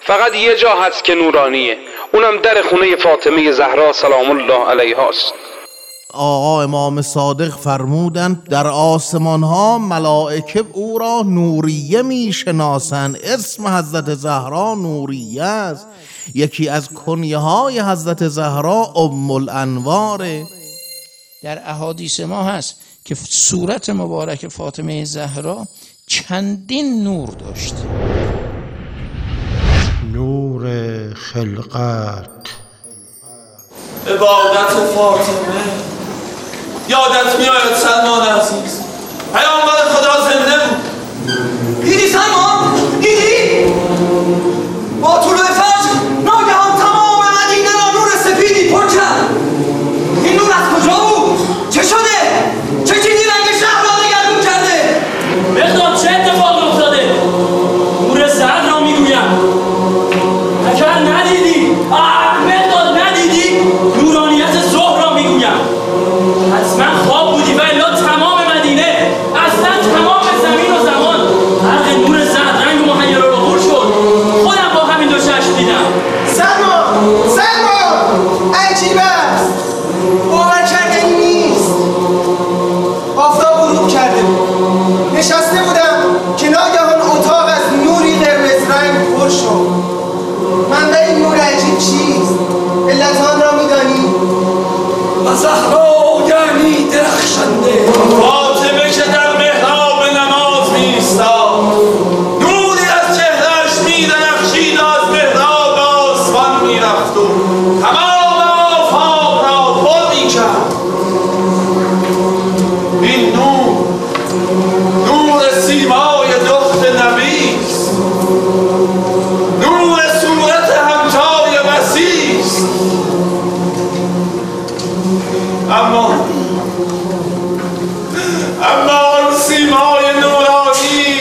فقط یه جا هست که نورانیه، اونم در خونه فاطمه زهرا سلام الله علیها است. آقا امام صادق فرمودند در آسمان ها ملائکه او را نوریه می شناسند. اسم حضرت زهرا نوریه است. یکی از کنیه های حضرت زهرا ام الانواره. در احادیث ما هست که صورت مبارک فاطمه زهرا چندین نور داشت. نور خلقت، عبادت فاطمه. یادت میآید سلمان عزیز، پیامبر خدا زنده بود. دیدی سلمان؟ دیدی؟ با طلوع فجر ناگهان تمام مدینه را نور سفیدی پر کرد. این نور از کجا بود؟ چه شده؟ چه چیزی رنگ شهر را دگرگون کرده؟ بخدام چه اتفاقی افتاده؟ نور زرد را میگویم. اگر ندیدی، بخدام ندیدی، نورانیت ظهر را میگویم. حتما خواب بودی و الا تمام مدینه، اصلا تمام زمین و زمان برق نور زرد رنگ محیر رو غور شد. خودم با همین دو چشم دیدم. سلمان عجیب است، باور کردنی نیست. آفتاب غروب کرده بود، نشسته بودم که ناگهان اتاق از نوری قرمز رنگ پر شد. منبع این نور عجیب چیست؟ علت آن را می‌دانی؟ زهرا یعنی درخشنده، فاطمه که در محراب نماز می‌ایستاد، نوری از چهره‌اش می‌درخشید، از محراب به آسمان می‌رفت و تمام آفاق را پر می‌کرد. این نور سیمای دخت نبی است، نور صورت همتای مسیح است. اما آن سیمای نورانی،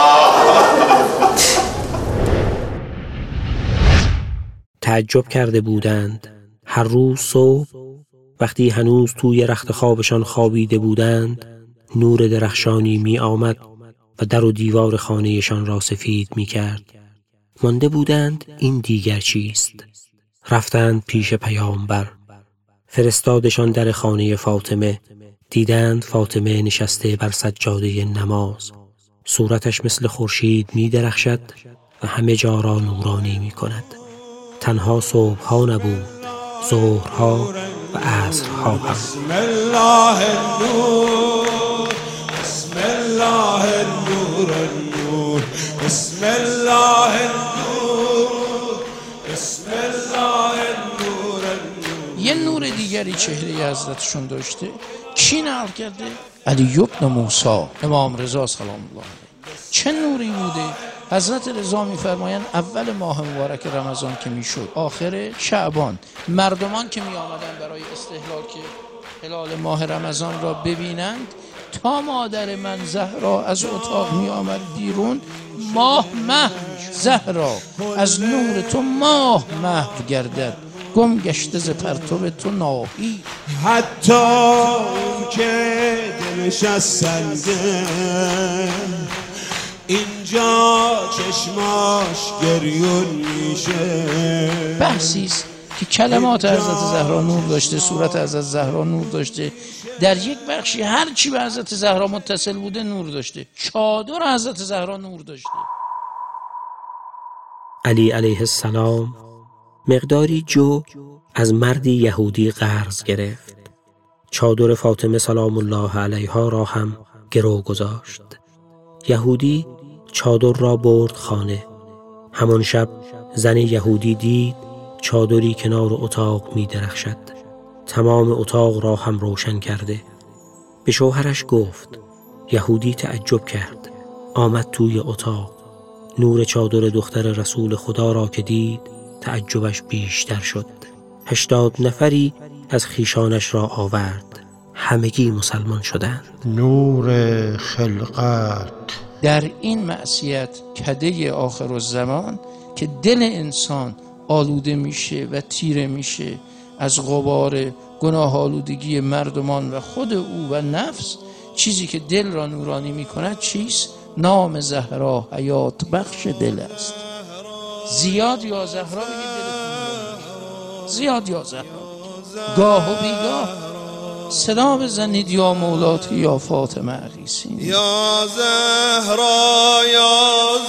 تعجب کرده بودند. هر روز صبح وقتی هنوز توی رخت خوابشان خوابیده بودند، نور درخشانی می آمد و در و دیوار خانهشان را سفید می کرد. مانده بودند این دیگر چیست؟ رفتند پیش پیامبر، فرستادشان در خانه فاطمه. دیدند فاطمه نشسته بر سجاده نماز، صورتش مثل خورشید می درخشد و همه جا را نورانی می کند. تنها صبحها نبود، ظهرها و عصرها هم. بسم الله النور، بسم الله النور النور، بسم الله النور، بسم الله النور النور. یه نور دیگری چهره حضرتشون داشته. کی نقل کرده؟ علی بن موسی امام رضا سلام الله علیه. چه نوری بوده؟ حضرت رضا می‌فرمایند اول ماه مبارک رمضان که میشد، آخر شعبان، مردمان که می آمدن برای استهلال که هلال ماه رمضان را ببینند، تا مادر من زهرا از اتاق می آمد بیرون، ماه محو، زهرا از نور تو ماه محو گردد، گم گشته ز پرتو تو ناهی. حتی اون که دلش از سنگه، اینجا چشماش گریون میشه. بحثیست که کلمات حضرت زهرا نور داشته، صورت حضرت زهرا نور داشته، در یک بخشی هر چی به حضرت زهرا متصل بوده نور داشته. چادر حضرت زهرا نور داشته. علی علیه السلام مقداری جو از مردی یهودی قرض گرفت. چادر فاطمه سلام الله علیها را هم گرو گذاشت. یهودی چادر را برد خانه. همان شب زن یهودی دید چادری کنار اتاق می درخشد. تمام اتاق را هم روشن کرده. به شوهرش گفت. یهودی تعجب کرد. آمد توی اتاق. نور چادر دختر رسول خدا را که دید تعجبش بیشتر شد. 80 نفری از خیشانش را آورد. همگی مسلمان شدند. نور خلقت. در این معصیت کده آخر الزمان که دل انسان آلوده میشه و تیره میشه از غبار گناه آلودگی مردمان و خود او و نفس، چیزی که دل را نورانی میکند چیست؟ نام زهرا حیات بخش دل است. زیاد یا زهرا بگید دلتون، زیاد یا زهرا بگید. گاه و بیگاه صدا بزنید یا مولاتی یا فاطمه عقیسین، یا زهرا یا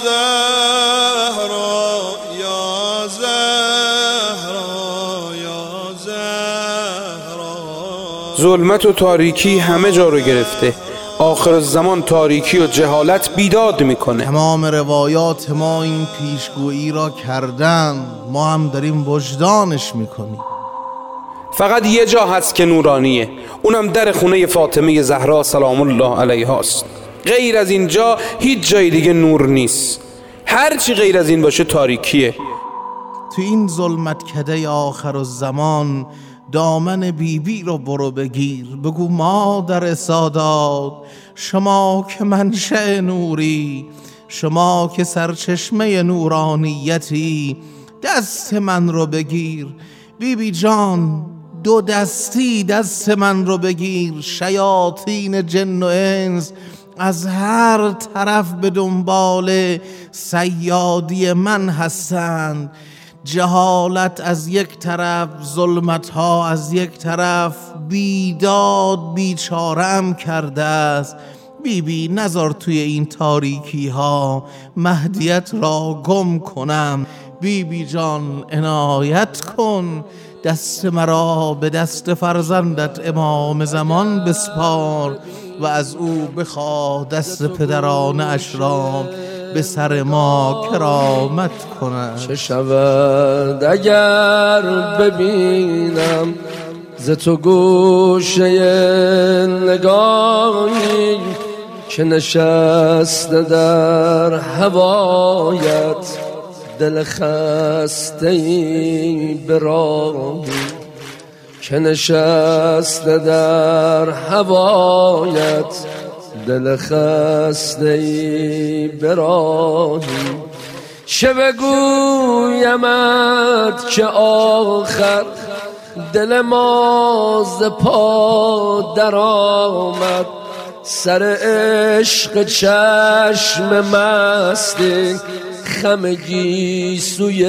زهرا یا زهرا یا زهرا. ظلمت و تاریکی همه جا رو گرفته. آخر زمان تاریکی و جهالت بیداد میکنه. تمام روایات ما این پیشگویی را کردن، ما هم داریم وجدانش میکنیم. فقط یه جا هست که نورانیه، اونم در خونه فاطمه زهرا سلام الله علیها است. غیر از اینجا هیچ جای دیگه نور نیست. هر چی غیر از این باشه تاریکیه. تو این ظلمت کده آخر الزمان دامن بیبی رو برو بگیر، بگو مادر سادات، شما که منشأ نوری، شما که سرچشمه نورانیتی، دست من رو بگیر. بیبی جان دو دستی دست من رو بگیر. شیاطین جن و انس از هر طرف به دنبال صیادی من هستند. جهالت از یک طرف، ظلمت ها از یک طرف، بیداد بیچارم کرده است. بیبی نذار توی این تاریکی ها مهدیت را گم کنم. بیبی جان عنایت کن، دست مرا به دست فرزندت امام زمان بسپار و از او بخواه دست پدران اشرام به سر ما کرامت کنند. چه شود اگر ببینم ز تو گوشه نگاهی که نشسته در هوایت، دل خسته‌ای به راهی که نشسته در هوایت، دل خسته‌ای به راهی. چه بگویمت که آخر دل ما ز پا در آمد، سر عشق چشم مستی خمگی سوی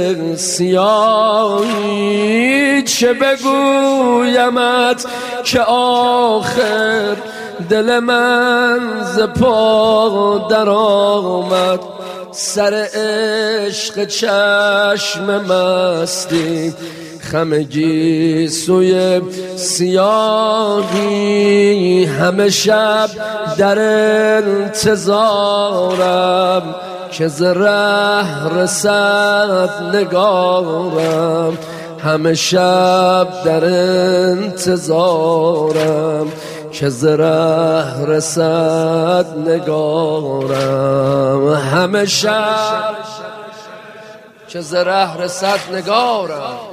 سیاهی. چه بگویمت که آخر دل من ز پا در آمد، سر عشق چشم مستی خمگی سوی سیاهی. همه شب در انتظارم که ز ره رسد نگارم، همه شب در انتظارم که ز ره رسد نگارم، همه شب که ز ره رسد نگارم.